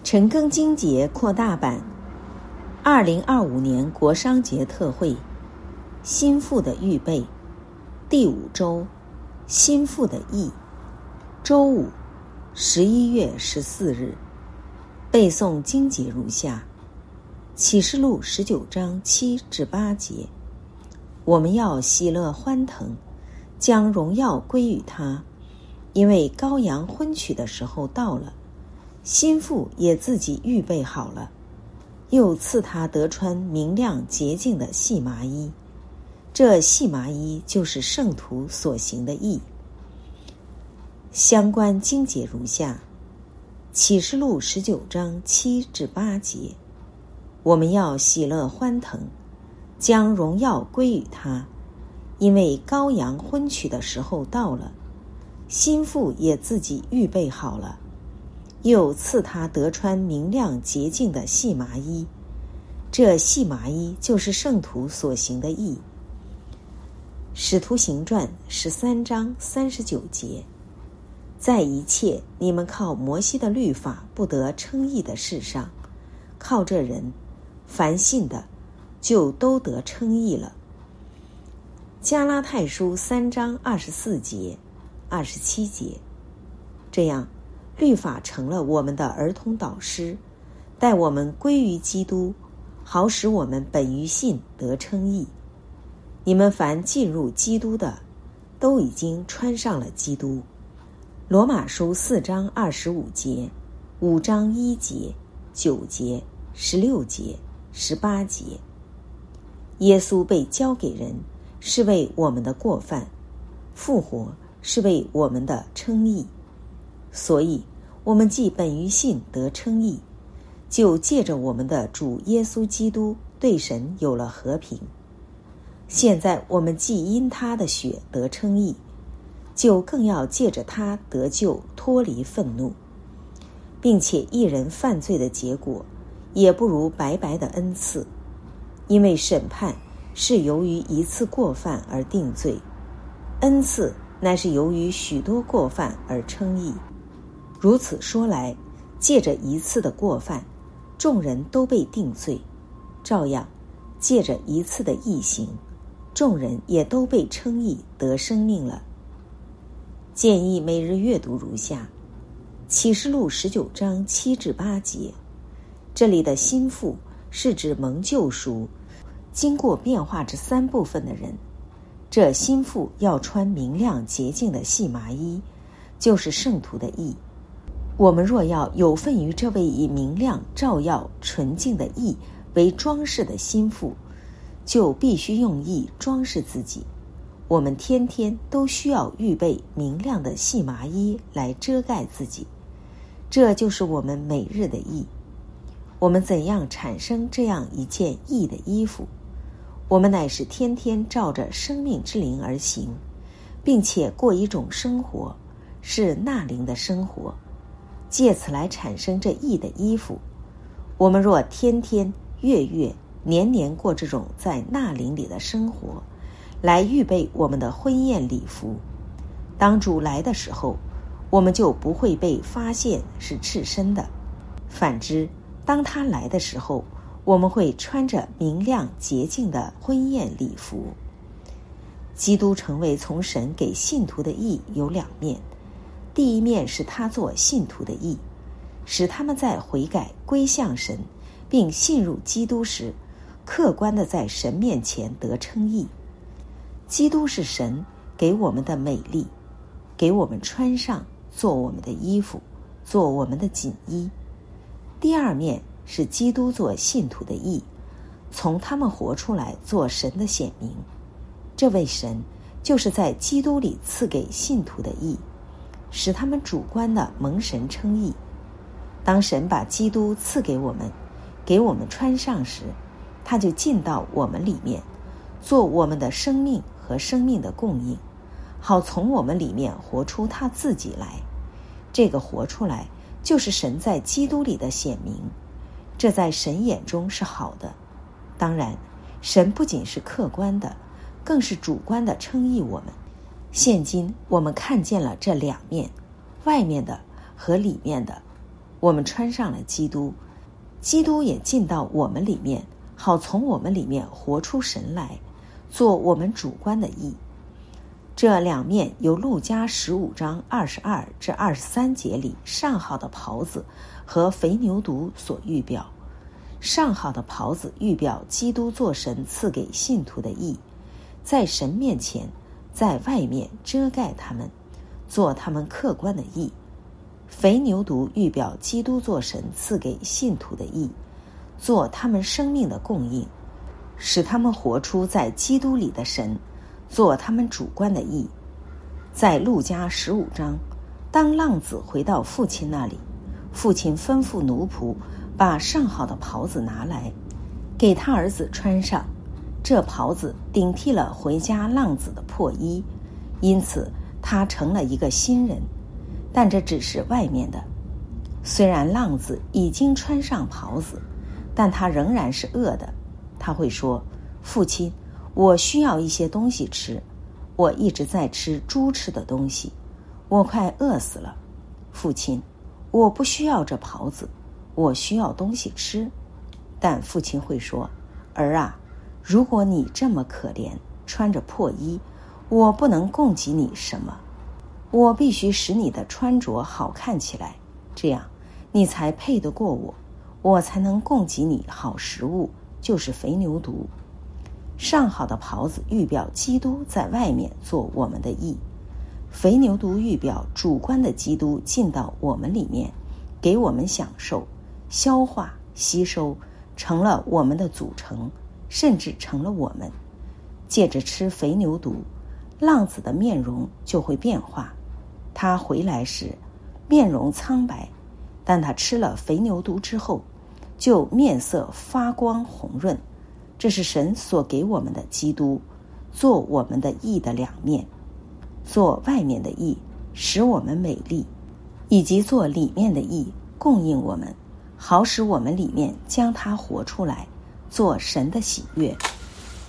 陈庚金节扩大版2025年国商节特惠心腹的预备第5周心腹的意周五11月14日背诵经节如下：启示录19章7至8节，我们要喜乐欢腾，将荣耀归于他，因为羔羊婚娶的时候到了，心腹也自己预备好了，又赐他得穿明亮洁净的细麻衣，这细麻衣就是圣徒所行的义。相关经节如下：启示录19章7至8节，我们要喜乐欢腾，将荣耀归于他，因为羔羊婚娶的时候到了，心腹也自己预备好了，又赐他得穿明亮洁净的细麻衣，这细麻衣就是圣徒所行的义。使徒行传13章39节，在一切你们靠摩西的律法不得称义的事上，靠这人凡信的就都得称义了。加拉太书3章24节27节，这样律法成了我们的儿童导师，带我们归于基督，好使我们本于信得称义。你们凡进入基督的，都已经穿上了基督。罗马书4章25节、5章1节、9节、16节、18节。耶稣被交给人，是为我们的过犯；复活是为我们的称义。所以我们既本于信得称义，就借着我们的主耶稣基督对神有了和平。现在我们既因他的血得称义，就更要借着他得救，脱离愤怒，并且一人犯罪的结果也不如白白的恩赐，因为审判是由于一次过犯而定罪，恩赐乃是由于许多过犯而称义。如此说来，借着一次的过犯，众人都被定罪，照样借着一次的义行，众人也都被称义得生命了。建议每日阅读如下：启示录19章7至8节，这里的心腹是指蒙救赎经过变化这3部分的人，这心腹要穿明亮洁净的细麻衣，就是圣徒的义。我们若要有份于这位以明亮照耀纯净的义为装饰的心腹，就必须用义装饰自己。我们天天都需要预备明亮的细麻衣来遮盖自己，这就是我们每日的义。我们怎样产生这样一件义的衣服？我们乃是天天照着生命之灵而行，并且过一种生活，是纳灵的生活，借此来产生这义的衣服。我们若天天月月年年过这种在纳灵里的生活，来预备我们的婚宴礼服，当主来的时候，我们就不会被发现是赤身的。反之，当他来的时候，我们会穿着明亮洁净的婚宴礼服。基督成为从神给信徒的义有2面，第一面是他做信徒的义，使他们在悔改归向神并信入基督时，客观地在神面前得称义。基督是神给我们的美丽，给我们穿上，做我们的衣服，做我们的锦衣。第2面是基督做信徒的义，从他们活出来做神的显明。这位神就是在基督里赐给信徒的义，使他们主观的蒙神称义。当神把基督赐给我们，给我们穿上时，他就进到我们里面，做我们的生命和生命的供应，好从我们里面活出他自己来。这个活出来就是神在基督里的显明，这在神眼中是好的。当然，神不仅是客观的，更是主观的称义我们。现今我们看见了这2面，外面的和里面的。 我们穿上了基督，基督也进到我们里面，好从我们里面活出神来，做我们主观的义。这两面由路加15章22至23节里上好的袍子和肥牛犊所预表。上好的袍子预表基督做神赐给信徒的义，在神面前，在外面遮盖他们，做他们客观的义。肥牛犊预表基督做神赐给信徒的义，做他们生命的供应，使他们活出在基督里的神，做他们主观的义。在路加15章，当浪子回到父亲那里，父亲吩咐奴仆把上好的袍子拿来，给他儿子穿上。这袍子顶替了回家浪子的破衣，因此他成了一个新人。但这只是外面的。虽然浪子已经穿上袍子，但他仍然是饿的。他会说：父亲，我需要一些东西吃，我一直在吃猪吃的东西，我快饿死了。父亲，我不需要这袍子，我需要东西吃。但父亲会说：儿啊，如果你这么可怜，穿着破衣，我不能供给你什么，我必须使你的穿着好看起来，这样你才配得过我，我才能供给你好食物，就是肥牛犊。上好的袍子预表基督在外面做我们的义，肥牛犊预表主观的基督进到我们里面，给我们享受、消化、吸收，成了我们的组成，甚至成了我们。借着吃肥牛犊，浪子的面容就会变化。他回来时面容苍白，但他吃了肥牛犊之后，就面色发光红润。这是神所给我们的基督，做我们的义的两面，做外面的义使我们美丽，以及做里面的义供应我们，好使我们里面将它活出来，做神的喜悦。